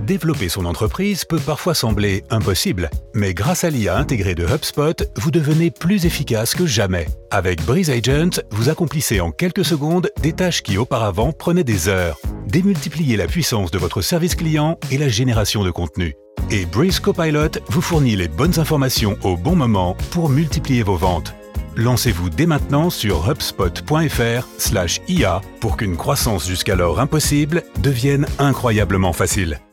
Développer son entreprise peut parfois sembler impossible, mais grâce à l'IA intégrée de HubSpot, vous devenez plus efficace que jamais. Avec Breeze Agent, vous accomplissez en quelques secondes des tâches qui auparavant prenaient des heures. Démultipliez la puissance de votre service client et la génération de contenu. Et Breeze Copilot vous fournit les bonnes informations au bon moment pour multiplier vos ventes. Lancez-vous dès maintenant sur hubspot.fr/IA pour qu'une croissance jusqu'alors impossible devienne incroyablement facile.